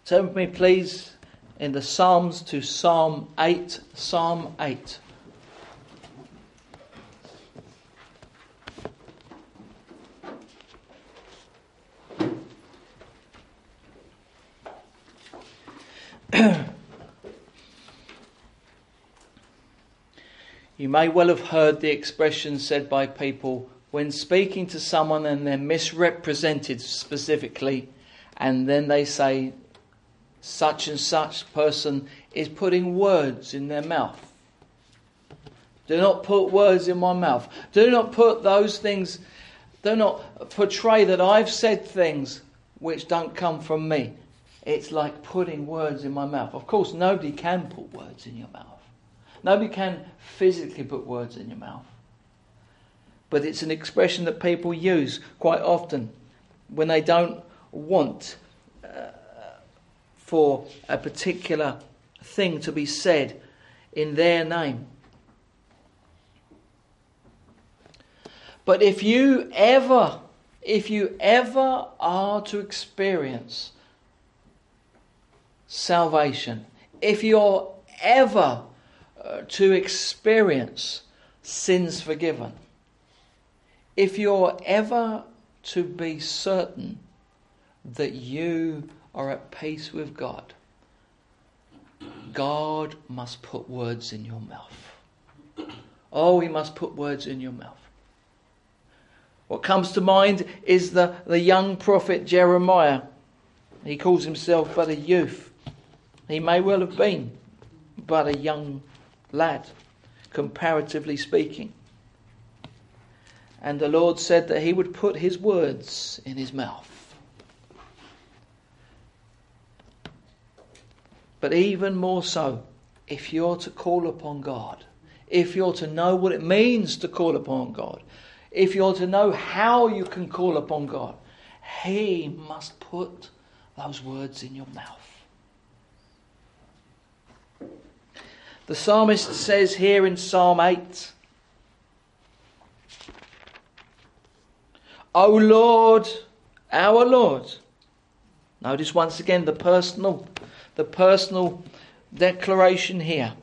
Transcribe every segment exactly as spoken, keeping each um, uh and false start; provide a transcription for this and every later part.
Turn with me, please, in the Psalms to Psalm eight. Psalm eight. You may well have heard the expression said by people when speaking to someone and they're misrepresented specifically, and then they say such and such person is putting words in their mouth. Do not put words in my mouth. Do not put those things, do not portray that I've said things which don't come from me. It's like putting words in my mouth. Of course, nobody can put words in your mouth. Nobody can physically put words in your mouth. But it's an expression that people use quite often when they don't want uh, for a particular thing to be said in their name. But if you ever, if you ever are to experience salvation, if you're ever uh, to experience sins forgiven, if you're ever to be certain that you are at peace with God, God must put words in your mouth. Oh, He must put words in your mouth. What comes to mind is the, the young prophet Jeremiah. He calls himself but a youth. He may well have been but a young lad, comparatively speaking. And the Lord said that He would put His words in his mouth. But even more so, if you're to call upon God, if you're to know what it means to call upon God, if you're to know how you can call upon God, He must put those words in your mouth. The psalmist says here in Psalm eight, O Lord, our Lord. Notice once again the personal, the personal declaration here.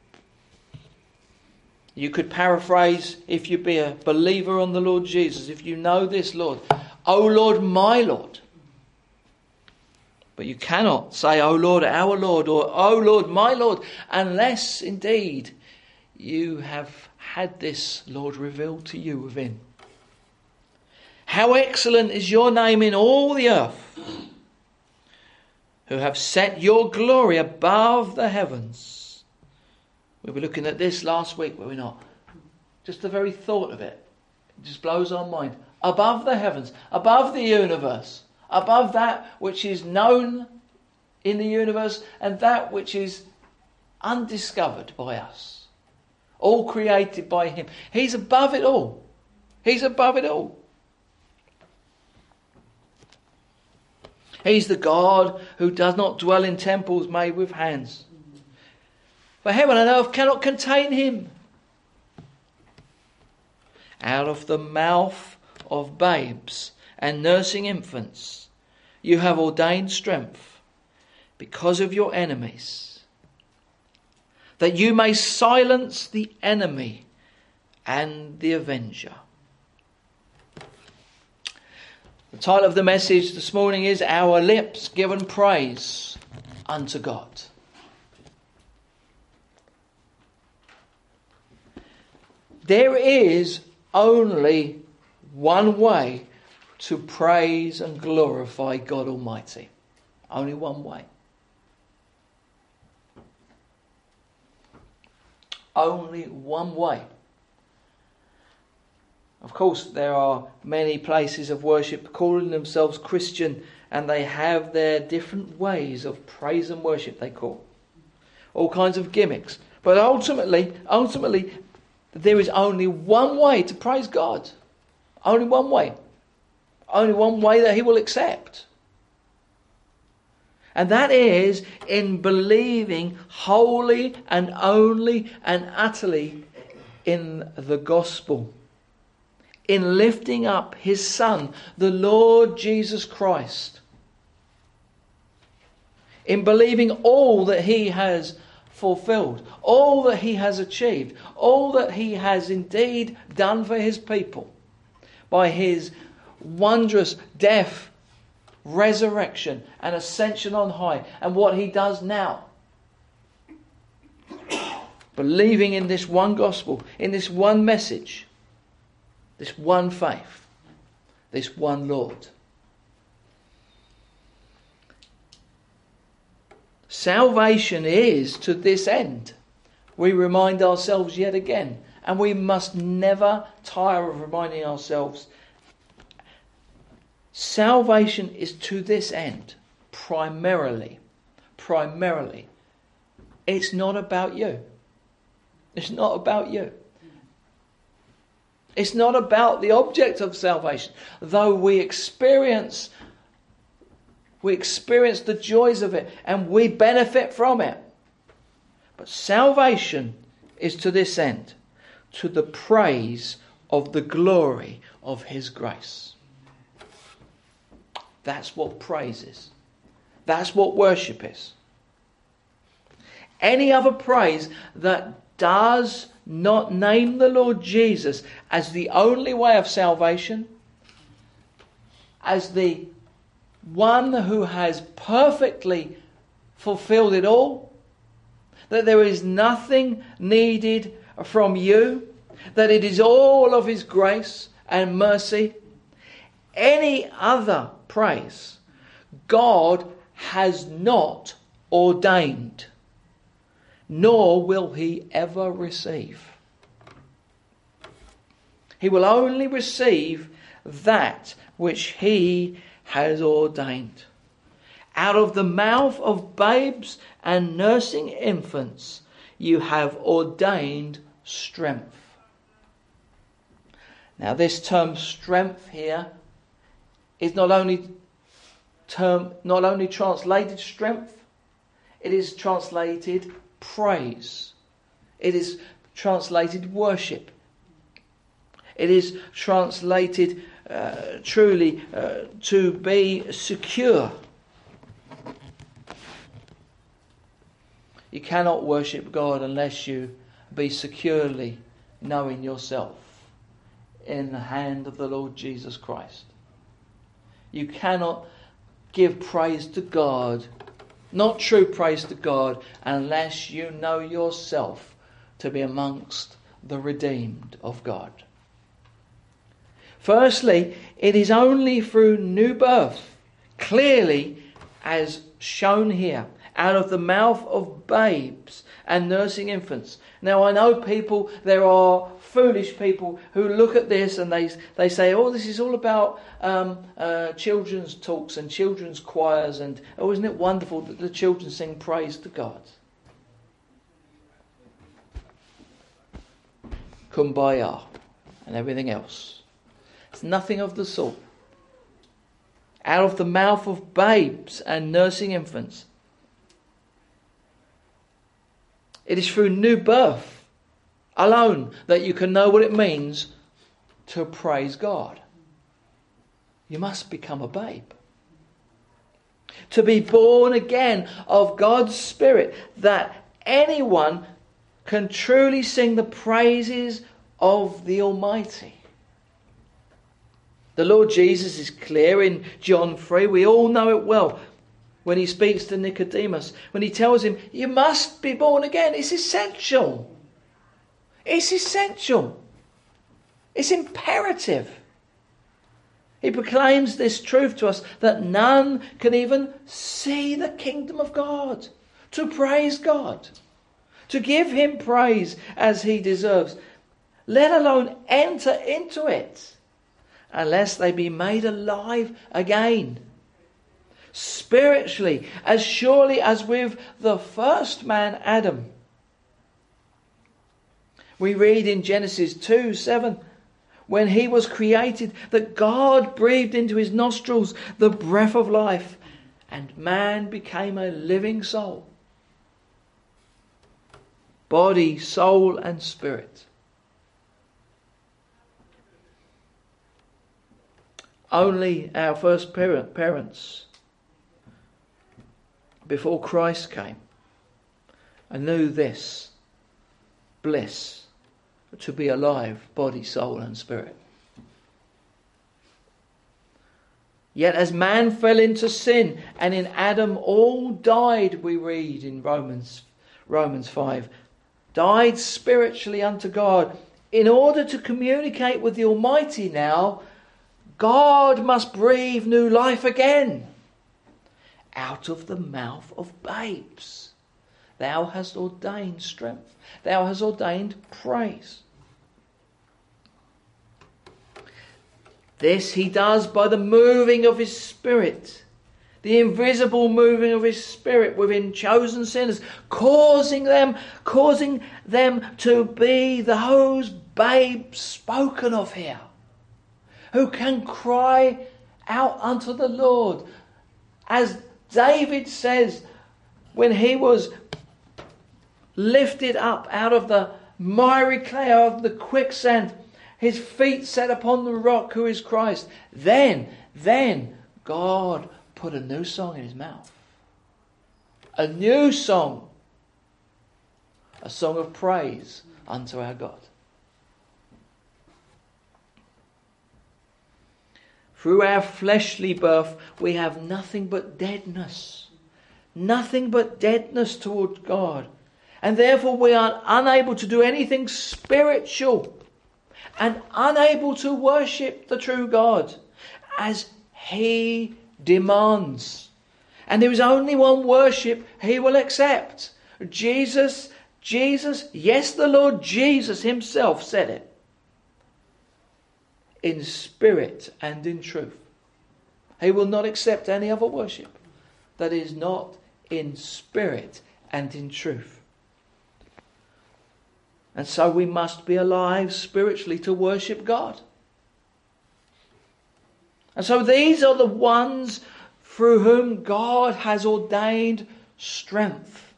You could paraphrase, if you be a believer on the Lord Jesus, if you know this, Lord, O Lord, my Lord. But you cannot say, O Lord, our Lord, or O Lord, my Lord, unless indeed you have had this, Lord, revealed to you within. How excellent is your name in all the earth, who have set your glory above the heavens. We were looking at this last week, were we not? Just the very thought of it, it just blows our mind. Above the heavens, above the universe, above that which is known in the universe and that which is undiscovered by us. All created by Him. He's above it all. He's above it all. He's the God who does not dwell in temples made with hands. For heaven and earth cannot contain Him. Out of the mouth of babes and nursing infants, you have ordained strength because of your enemies, that you may silence the enemy and the avenger. The title of the message this morning is Our Lips Given Praise Unto God. There is only one way to praise and glorify God Almighty. Only one way. Only one way. Of course, there are many places of worship calling themselves Christian, and they have their different ways of praise and worship, they call. All kinds of gimmicks. But ultimately, ultimately, there is only one way to praise God. Only one way. Only one way that He will accept. And that is in believing wholly and only and utterly in the gospel. In lifting up His Son, the Lord Jesus Christ. in believing all that he has fulfilled, all that he has achieved, all that he has indeed done for his people by his wondrous death, resurrection and ascension on high, and what he does now. Believing in this one gospel, in this one message, this one faith, this one Lord. Salvation is to this end. We remind ourselves yet again, and we must never tire of reminding ourselves. Salvation is to this end, primarily. Primarily. It's not about you. It's not about you. It's not about the object of salvation. Though we experience, we experience the joys of it and we benefit from it. But salvation is to this end, to the praise of the glory of his grace. That's what praise is. That's what worship is. Any other praise that does not name the Lord Jesus as the only way of salvation, as the one who has perfectly fulfilled it all, that there is nothing needed from you, that it is all of his grace and mercy, any other praise God has not ordained, nor will he ever receive. He will only receive that which he has ordained. Out of the mouth of babes and nursing infants you have ordained strength. Now this term strength here is not only term not only translated strength, it is translated praise. It is translated worship. It is translated uh, truly uh, to be secure. You cannot worship God unless you be securely knowing yourself in the hand of the Lord Jesus Christ. You cannot give praise to God, not true praise to God, unless you know yourself to be amongst the redeemed of God. Firstly, it is only through new birth, clearly as shown here, out of the mouth of babes and nursing infants. Now I know people, there are foolish people who look at this and they they say, oh, this is all about um, uh, children's talks and children's choirs, and oh, isn't it wonderful that the children sing praise to God? Kumbaya and everything else. It's nothing of the sort. Out of the mouth of babes and nursing infants. It is through new birth alone that you can know what it means to praise God. You must become a babe. To be born again of God's Spirit, that anyone can truly sing the praises of the Almighty. The Lord Jesus is clear in John three. We all know it well. When he speaks to Nicodemus, when he tells him, you must be born again. It's essential. It's essential. It's imperative. He proclaims this truth to us, that none can even see the kingdom of God, to praise God, to give him praise as he deserves, let alone enter into it, unless they be made alive again. Spiritually, as surely as with the first man, Adam. We read in Genesis two seven, when he was created, that God breathed into his nostrils the breath of life, and man became a living soul. Body, soul, and spirit. Only our first parent, parents before Christ came, and knew this bliss, to be alive, body, soul and spirit. Yet as man fell into sin, and in Adam all died, we read in Romans Romans five, died spiritually unto God. In order to communicate with the Almighty now, God must breathe new life again out of the mouth of babes. Thou hast ordained strength. Thou hast ordained praise. This he does by the moving of his Spirit, the invisible moving of his Spirit within chosen sinners, causing them, causing them to be those babes spoken of here, who can cry out unto the Lord. As David says, when he was lifted up out of the miry clay, out of the quicksand, his feet set upon the rock who is Christ. Then, then God put a new song in his mouth. A new song. A song of praise unto our God. Through our fleshly birth, we have nothing but deadness. Nothing but deadness toward God. And therefore we are unable to do anything spiritual. And unable to worship the true God as he demands. And there is only one worship he will accept. Jesus, Jesus, yes, the Lord Jesus himself said it. In spirit and in truth. He will not accept any other worship that is not in spirit and in truth. And so we must be alive spiritually to worship God. And so these are the ones through whom God has ordained strength.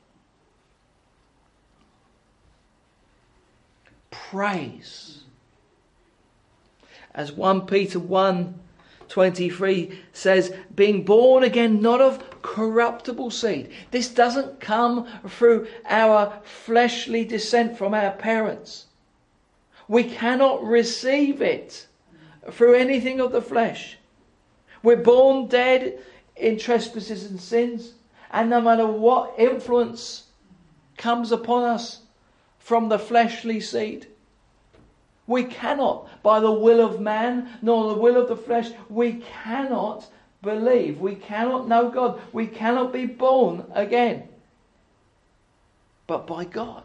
Praise. As First Peter one twenty-three says, being born again not of corruptible seed. This doesn't come through our fleshly descent from our parents. We cannot receive it through anything of the flesh. We're born dead in trespasses and sins, and no matter what influence comes upon us from the fleshly seed, we cannot, by the will of man, nor the will of the flesh, we cannot believe. We cannot know God. We cannot be born again. But by God.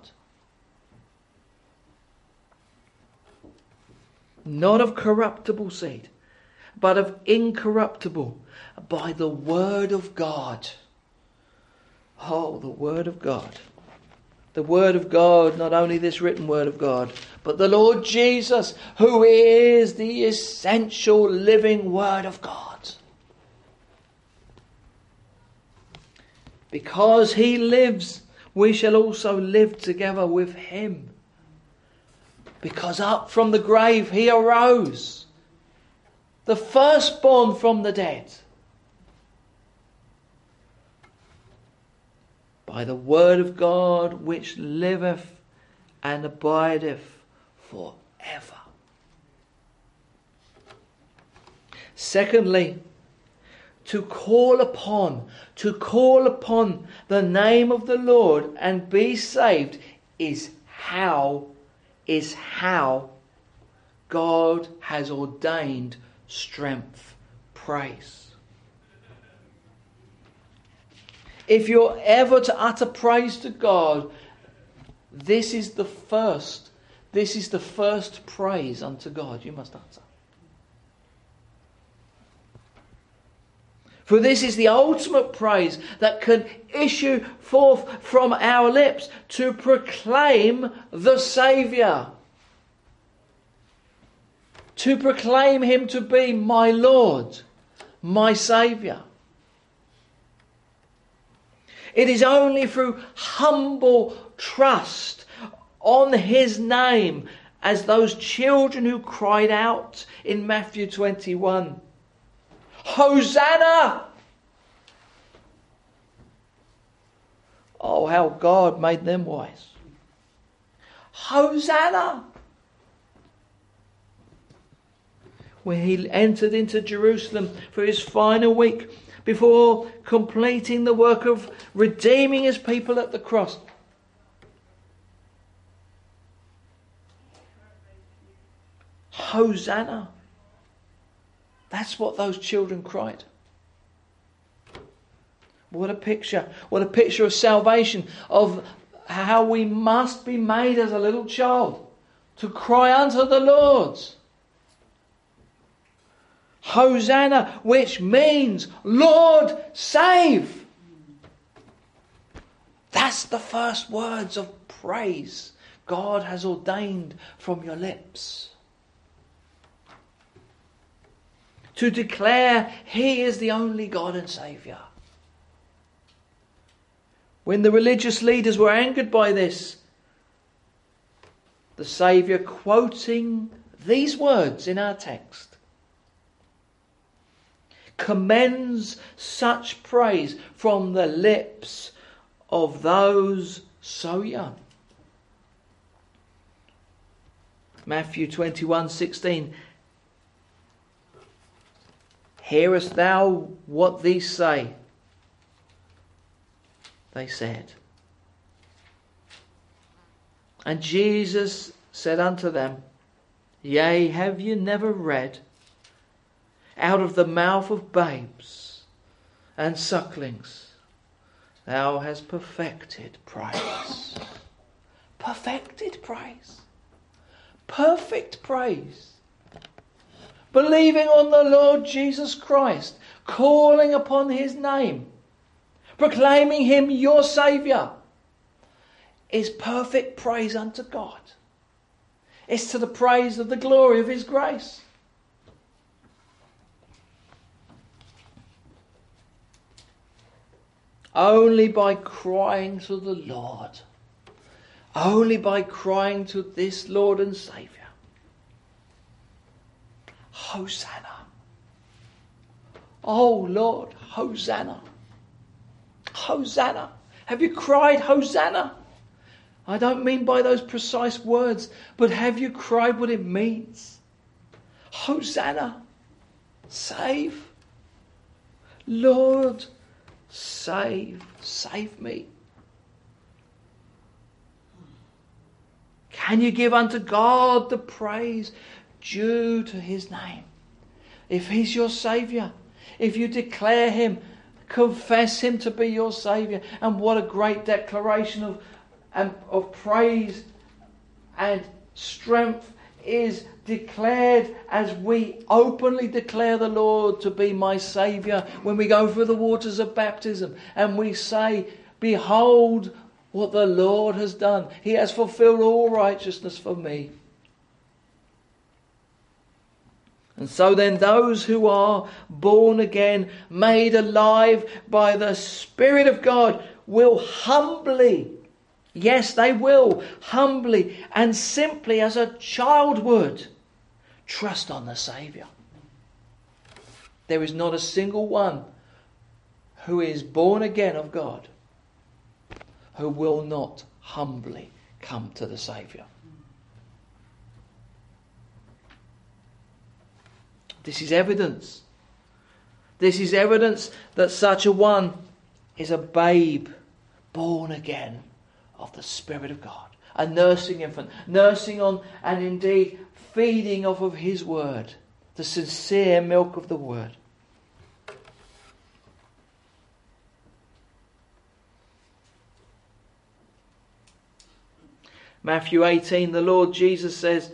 Not of corruptible seed, but of incorruptible, by the word of God. Oh, the word of God. The word of God, not only this written word of God, but the Lord Jesus, who is the essential living word of God. Because he lives, we shall also live together with him. Because up from the grave he arose, the firstborn from the dead. By the word of God which liveth and abideth forever. Secondly, to call upon, to call upon the name of the Lord and be saved is how, is how God has ordained strength, praise. If you're ever to utter praise to God, this is the first, this is the first praise unto God you must utter. For this is the ultimate praise that can issue forth from our lips to proclaim the Saviour. To proclaim him to be my Lord, my Saviour. It is only through humble trust on his name, as those children who cried out in Matthew twenty-one, Hosanna! how God made them wise. Hosanna! When he entered into Jerusalem for his final week, before completing the work of redeeming his people at the cross. Hosanna! That's what those children cried. What a picture. What a picture of salvation, of how we must be made as a little child to cry unto the Lord. Hosanna, which means, Lord, save. That's the first words of praise God has ordained from your lips. To declare He is the only God and Saviour. When the religious leaders were angered by this, the Saviour, quoting these words in our text, commends such praise from the lips of those so young. Matthew twenty-one sixteen. Hearest thou what these say? They said. And Jesus said unto them, Yea, have ye never read, out of the mouth of babes and sucklings thou hast perfected praise. Perfected praise. Perfect praise. Believing on the Lord Jesus Christ, calling upon His name, proclaiming Him your Saviour, is perfect praise unto God. It's to the praise of the glory of His grace. Only by crying to the Lord, only by crying to this Lord and Saviour, Hosanna. Oh Lord, Hosanna. Hosanna. Have you cried Hosanna? I don't mean by those precise words, but have you cried what it means? Hosanna. Save. Lord, save. Save me. Can you give unto God the praise due to His name? If He's your Saviour, if you declare Him, confess Him to be your Saviour, and what a great declaration of, um, of praise and strength is declared as we openly declare the Lord to be my Saviour when we go through the waters of baptism and we say, behold what the Lord has done. He has fulfilled all righteousness for me. And so then those who are born again, made alive by the Spirit of God, will humbly, yes they will, humbly and simply as a child would, trust on the Saviour. There is not a single one who is born again of God who will not humbly come to the Saviour. This is evidence. This is evidence that such a one is a babe born again of the Spirit of God. A nursing infant, nursing on and indeed feeding off of His word, the sincere milk of the word. Matthew eighteen, the Lord Jesus says,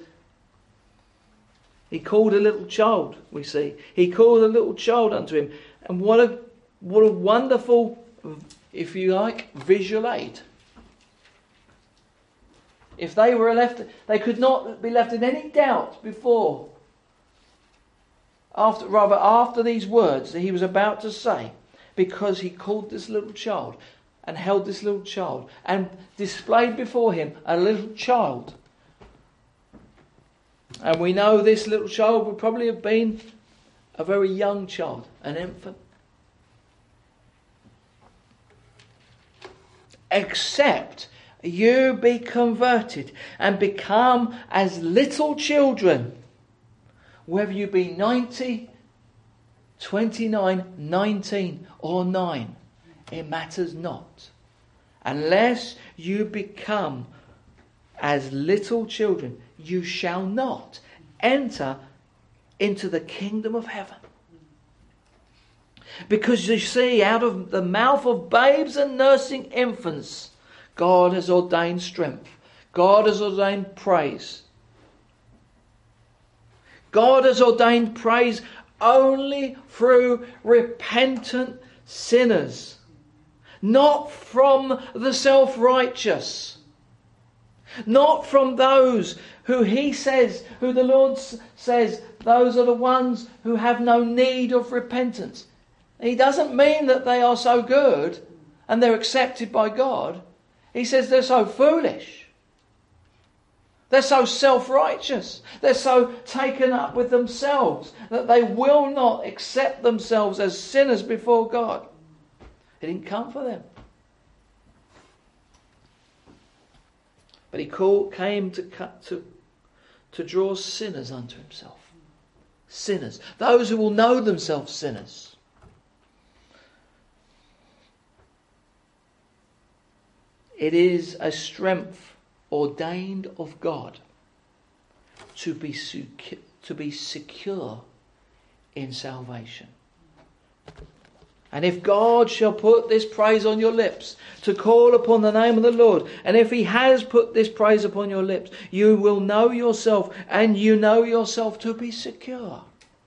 He called a little child, we see. He called a little child unto Him. And what a what a wonderful, if you like, visual aid. If they were left, they could not be left in any doubt before, after, rather after these words that He was about to say, because He called this little child and held this little child and displayed before Him a little child. And we know this little child would probably have been a very young child, an infant. except you be converted and become as little children, whether you be ninety, twenty-nine, nineteen or nine. It matters not. Unless you become as little children, you shall not enter into the kingdom of heaven. Because you see, out of the mouth of babes and nursing infants, God has ordained strength. God has ordained praise. God has ordained praise only through repentant sinners, not from the self-righteous, not from those who he says, who the Lord says, those are the ones who have no need of repentance. He doesn't mean that they are so good and they're accepted by God. He says they're so foolish. They're so self-righteous. They're so taken up with themselves that they will not accept themselves as sinners before God. He didn't come for them. But he called, came to, cut, to, to draw sinners unto himself. Sinners. Those who will know themselves sinners. It is a strength ordained of God to be secu- to be secure in salvation. And if God shall put this praise on your lips to call upon the name of the Lord, and if he has put this praise upon your lips, you will know yourself, and you know yourself to be secure.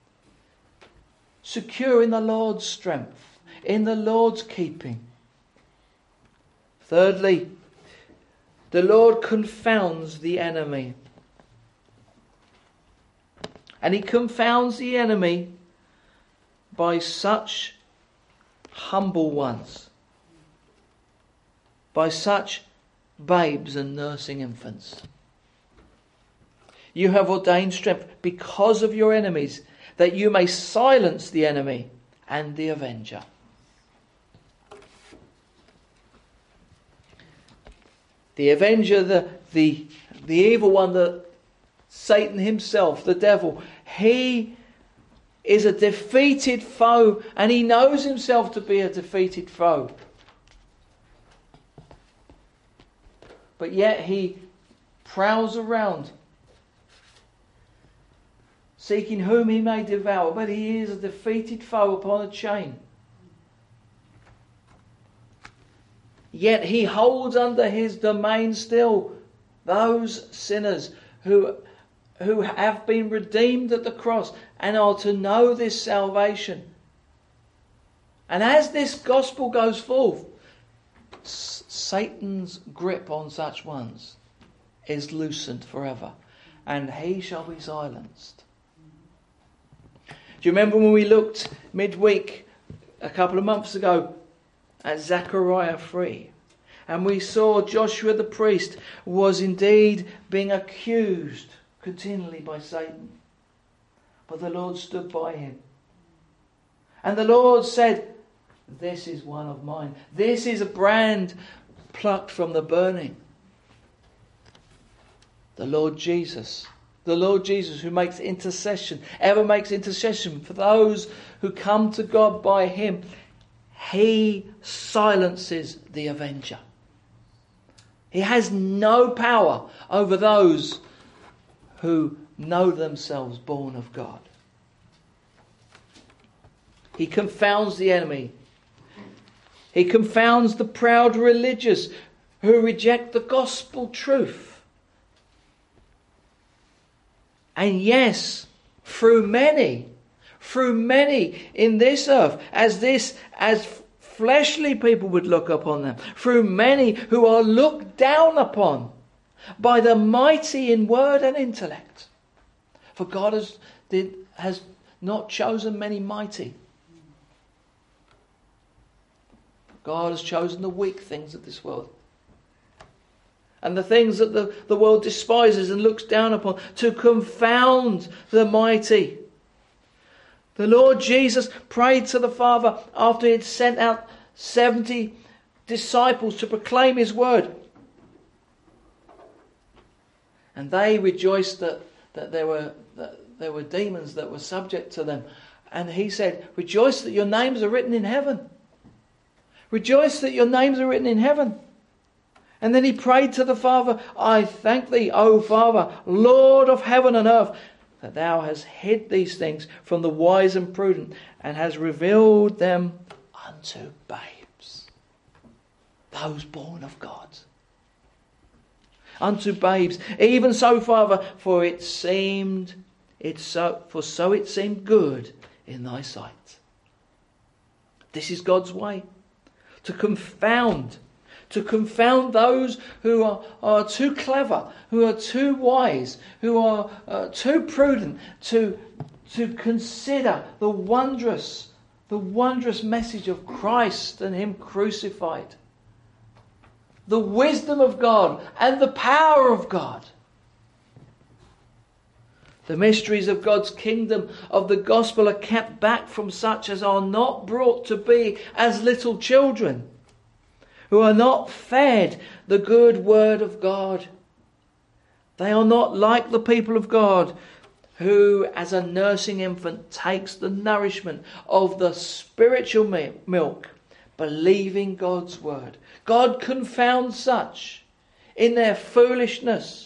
Secure in the Lord's strength, in the Lord's keeping. Thirdly, the Lord confounds the enemy. And he confounds the enemy by such humble ones, by such babes and nursing infants. You have ordained strength because of your enemies, that you may silence the enemy and the avenger. The avenger, the, the, the evil one, the Satan himself, the devil, he is a defeated foe, and he knows himself to be a defeated foe. But yet he prowls around, seeking whom he may devour. But he is a defeated foe upon a chain. Yet he holds under his domain still those sinners who, who have been redeemed at the cross and are to know this salvation. And as this gospel goes forth, Satan's grip on such ones is loosened forever, and he shall be silenced. Do you remember when we looked midweek a couple of months ago at Zechariah three, and we saw Joshua the priest was indeed being accused continually by Satan, but the Lord stood by him, and the Lord said, "This is one of mine. This is a brand plucked from the burning." The Lord Jesus, the Lord Jesus who makes intercession, ever makes intercession for those who come to God by him, he silences the avenger. He has no power over those who know themselves born of God. He confounds the enemy. He confounds the proud religious who reject the gospel truth. And yes, through many, through many in this earth, as this, as fleshly people would look upon them, through many who are looked down upon by the mighty in word and intellect. For God has, did, has not chosen many mighty. God has chosen the weak things of this world, and the things that the, the world despises and looks down upon, to confound the mighty. The Lord Jesus prayed to the Father after he had sent out seventy disciples to proclaim his word. And they rejoiced that, that there were that there were demons that were subject to them. And he said, rejoice that your names are written in heaven. Rejoice that your names are written in heaven. And then he prayed to the Father, I thank thee, O Father, Lord of heaven and earth, that thou hast hid these things from the wise and prudent, and hast revealed them unto babes, those born of God. Unto babes. Even so, Father, for it seemed it so for so it seemed good in thy sight. This is God's way. To confound. To confound those who are, are too clever, who are too wise, who are uh, too prudent to, to consider the wondrous, the wondrous message of Christ and him crucified. The wisdom of God and the power of God. The mysteries of God's kingdom of the gospel are kept back from such as are not brought to be as little children, who are not fed the good word of God. They are not like the people of God, who as a nursing infant takes the nourishment of the spiritual milk, believing God's word. God confounds such in their foolishness.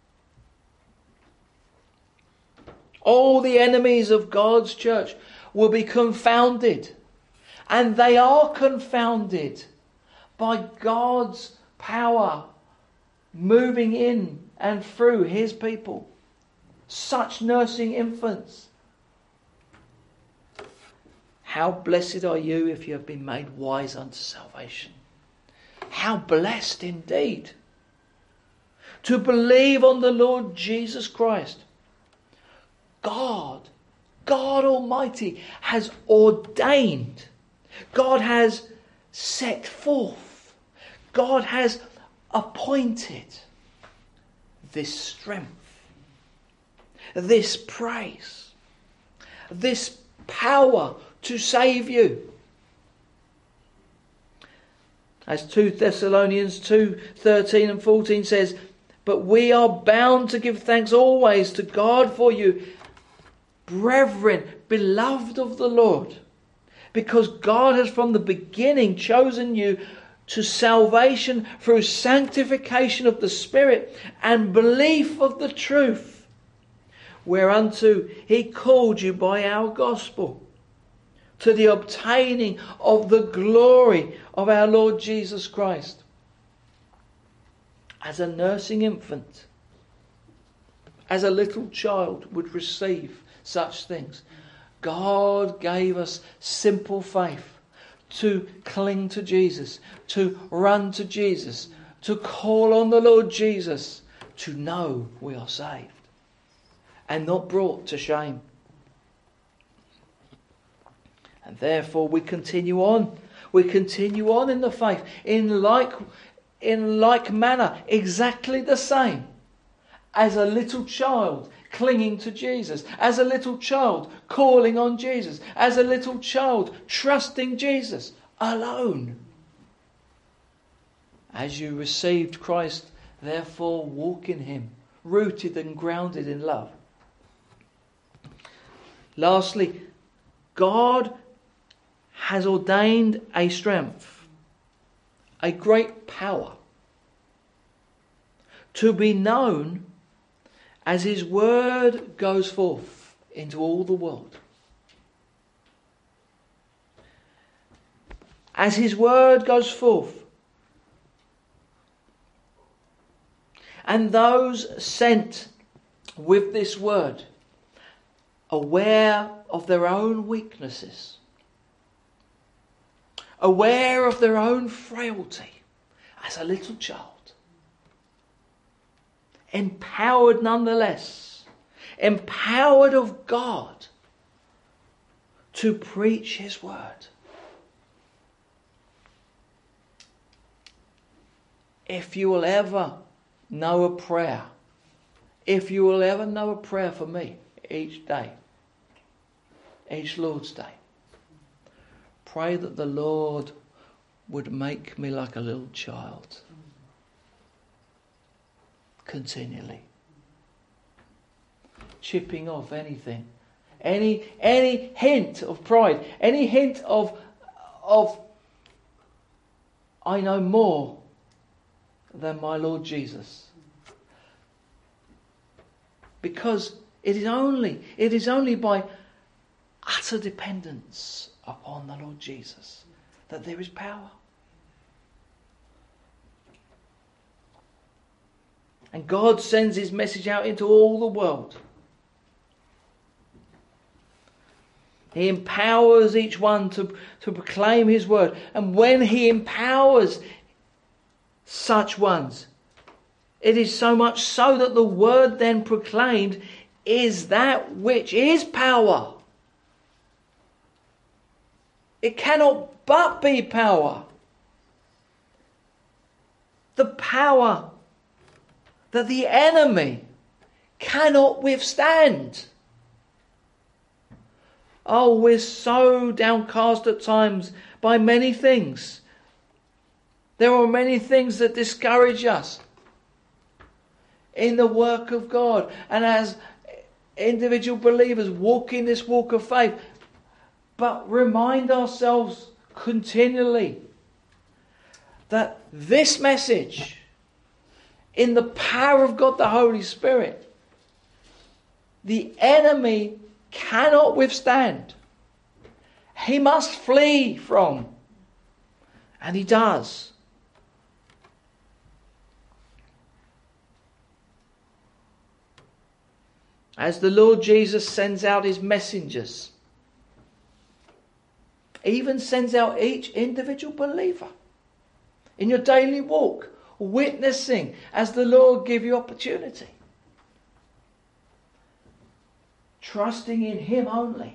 All the enemies of God's church will be confounded. And they are confounded by God's power moving in and through his people. Such nursing infants. How blessed are you if you have been made wise unto salvation. How blessed indeed to believe on the Lord Jesus Christ. God, God Almighty has ordained, God has set forth, God has appointed this strength, this praise, this power to save you. As two Thessalonians two thirteen and fourteen says, but we are bound to give thanks always to God for you, brethren, beloved of the Lord, because God has from the beginning chosen you to salvation through sanctification of the Spirit and belief of the truth, whereunto he called you by our gospel, to the obtaining of the glory of our Lord Jesus Christ. As a nursing infant, as a little child would receive such things, God gave us simple faith to cling to Jesus, to run to Jesus, to call on the Lord Jesus, to know we are saved and not brought to shame. And therefore we continue on. We continue on in the faith in like, in like manner, exactly the same as a little child clinging to Jesus, as a little child calling on Jesus, as a little child trusting Jesus alone. As you received Christ, therefore walk in him, rooted and grounded in love. Lastly, God has ordained a strength, a great power, to be known as his word goes forth into all the world. As his word goes forth, and those sent with this word, aware of their own weaknesses, aware of their own frailty as a little child, empowered nonetheless, empowered of God to preach his word. If you will ever know a prayer, if you will ever know a prayer for me each day, each Lord's Day, pray that the Lord would make me like a little child. Continually. Chipping off anything. Any any hint of pride. Any hint of of I know more than my Lord Jesus. Because it is only, it is only by utter dependence upon the Lord Jesus that there is power. And God sends his message out into all the world. He empowers each one to, to proclaim his word. And when he empowers such ones, it is so much so that the word then proclaimed is that which is power. It cannot but be power. The power that the enemy cannot withstand. Oh, we're so downcast at times by many things. There are many things that discourage us in the work of God. And as individual believers walk in this walk of faith, but remind ourselves continually that this message, in the power of God the Holy Spirit, the enemy cannot withstand. He must flee from. And he does. As the Lord Jesus sends out his messengers, even sends out each individual believer in your daily walk, witnessing as the Lord give you opportunity. Trusting in him only.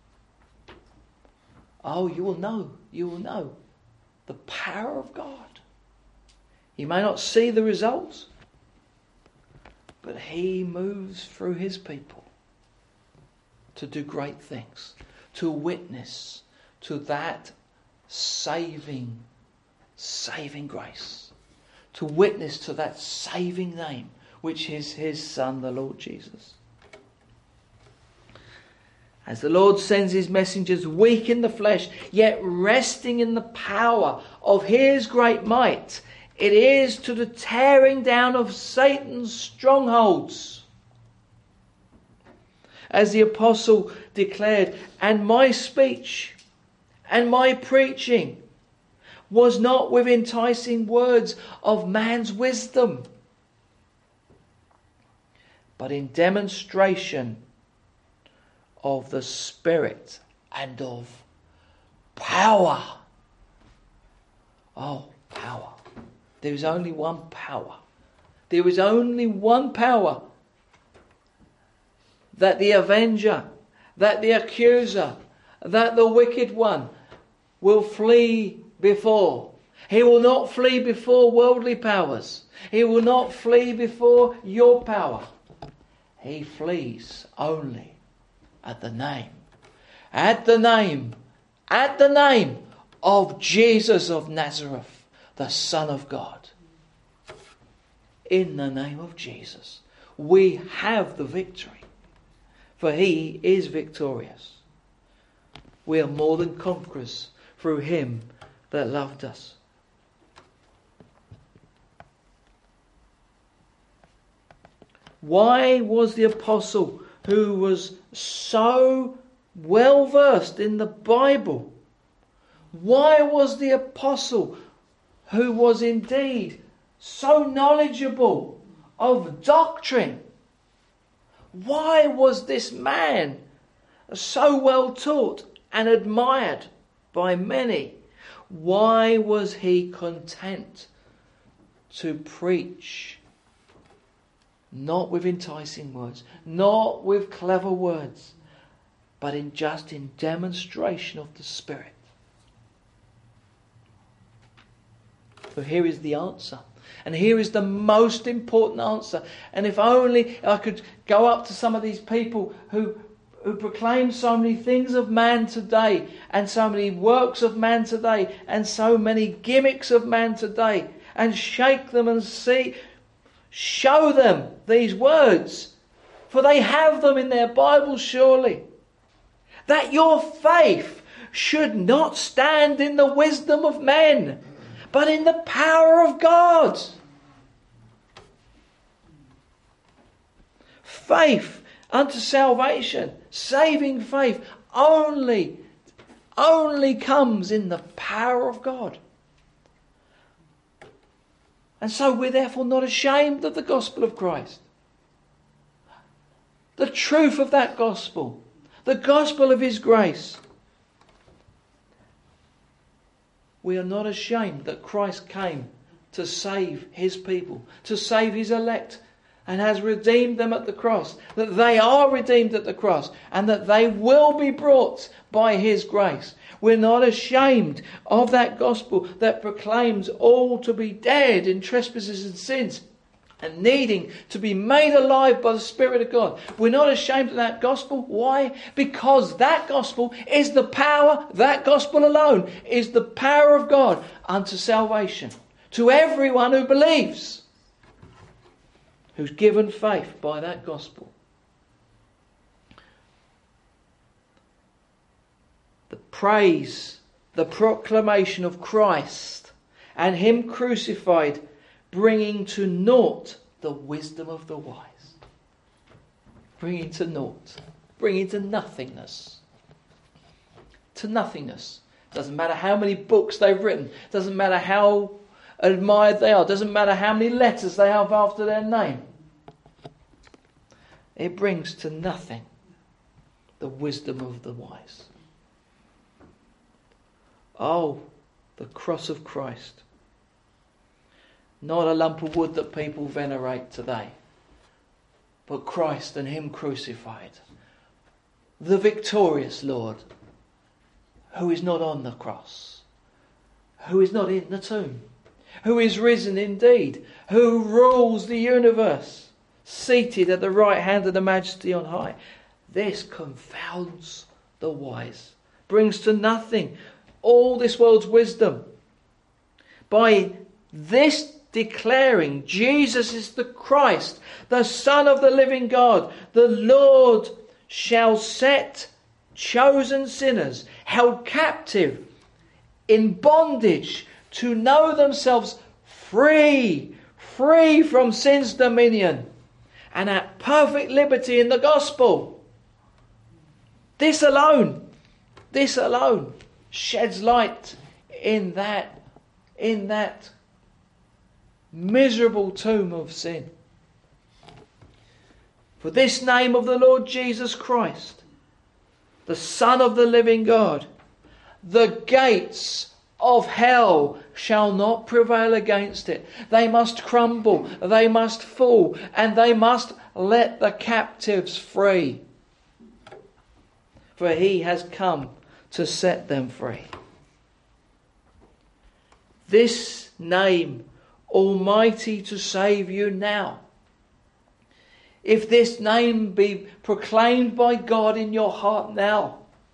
Oh, you will know, you will know the power of God. You may not see the results, but he moves through his people to do great things, to witness to that saving, saving grace, to witness to that saving name, which is his Son, the Lord Jesus. As the Lord sends his messengers weak in the flesh, yet resting in the power of his great might, it is to the tearing down of Satan's strongholds. As the apostle declared, and my speech and my preaching was not with enticing words of man's wisdom, but in demonstration of the Spirit and of power. Oh, power. There is only one power. There is only one power that the avenger, that the accuser, that the wicked one will flee before. He will not flee before worldly powers. He will not flee before your power. He flees only at the name, at the name, at the name of Jesus of Nazareth, the Son of God. In the name of Jesus, we have the victory, for he is victorious. We are more than conquerors through him that loved us. Why was the apostle, who was so well versed in the Bible, why was the apostle, who was indeed so knowledgeable of doctrine, why was this man so well taught and admired by many? Why was he content to preach not with enticing words, not with clever words, but in just in demonstration of the Spirit? So here is the answer. And here is the most important answer. And if only I could go up to some of these people who who proclaim so many things of man today, and so many works of man today, and so many gimmicks of man today, and shake them and see, show them these words, for they have them in their Bible surely, that your faith should not stand in the wisdom of men, but in the power of God. Faith unto salvation, saving faith, only, only comes in the power of God. And so we're therefore not ashamed of the gospel of Christ. The truth of that gospel, the gospel of His grace. We are not ashamed that Christ came to save His people, to save His elect, and has redeemed them at the cross, that they are redeemed at the cross, and that they will be brought by His grace. We're not ashamed of that gospel that proclaims all to be dead in trespasses and sins, and needing to be made alive by the Spirit of God. We're not ashamed of that gospel. Why? Because that gospel is the power, that gospel alone is the power of God unto salvation to everyone who believes, who's given faith by that gospel. The praise, the proclamation of Christ and Him crucified, bringing to naught the wisdom of the wise. Bringing to naught. Bringing to nothingness. To nothingness. Doesn't matter how many books they've written. Doesn't matter how admired they are. Doesn't matter how many letters they have after their name. It brings to nothing the wisdom of the wise. Oh, the cross of Christ. Not a lump of wood that people venerate today, but Christ and Him crucified. The victorious Lord, who is not on the cross, who is not in the tomb, who is risen indeed, who rules the universe, seated at the right hand of the Majesty on high. This confounds the wise, brings to nothing all this world's wisdom. By this declaring Jesus is the Christ, the Son of the living God, the Lord shall set chosen sinners held captive in bondage to know themselves free, free from sin's dominion, and at perfect liberty in the gospel. This alone, this alone sheds light in that, in that miserable tomb of sin. For this name of the Lord Jesus Christ, the Son of the living God, the gates of hell shall not prevail against it. They must crumble, they must fall, and they must let the captives free. For He has come to set them free. This name, almighty to save you now. If this name be proclaimed by God in your heart now,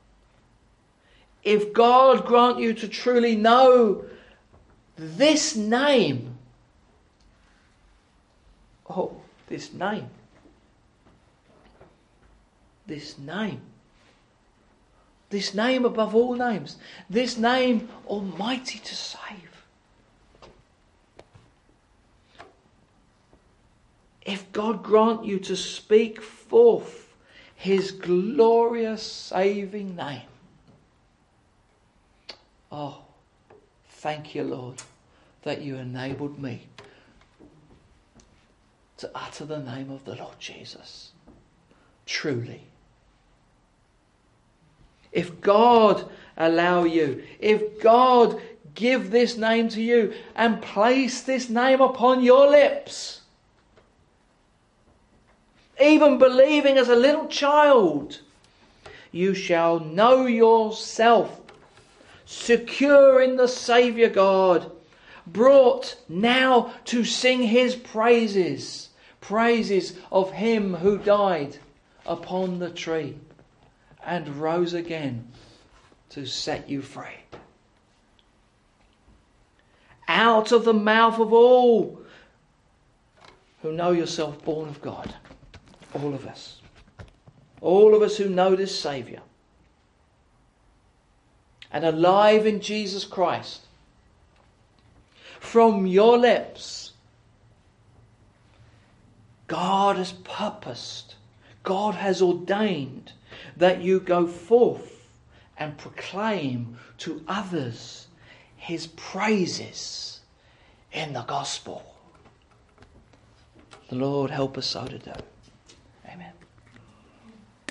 if God grant you to truly know this name, oh, this name, this name, this name above all names, this name almighty to save. If God grant you to speak forth His glorious saving name. Oh, thank you, Lord, that you enabled me to utter the name of the Lord Jesus. Truly. If God allow you, if God give this name to you and place this name upon your lips, even believing as a little child, you shall know yourself secure in the Saviour God, brought now to sing His praises, praises of Him who died upon the tree. and rose again to set you free. Out of the mouth of all who know yourself born of God. All of us. All of us who know this Saviour. And alive in Jesus Christ. From your lips, God has purposed, God has ordained that you go forth and proclaim to others His praises in the gospel. The Lord help us so to do. Amen.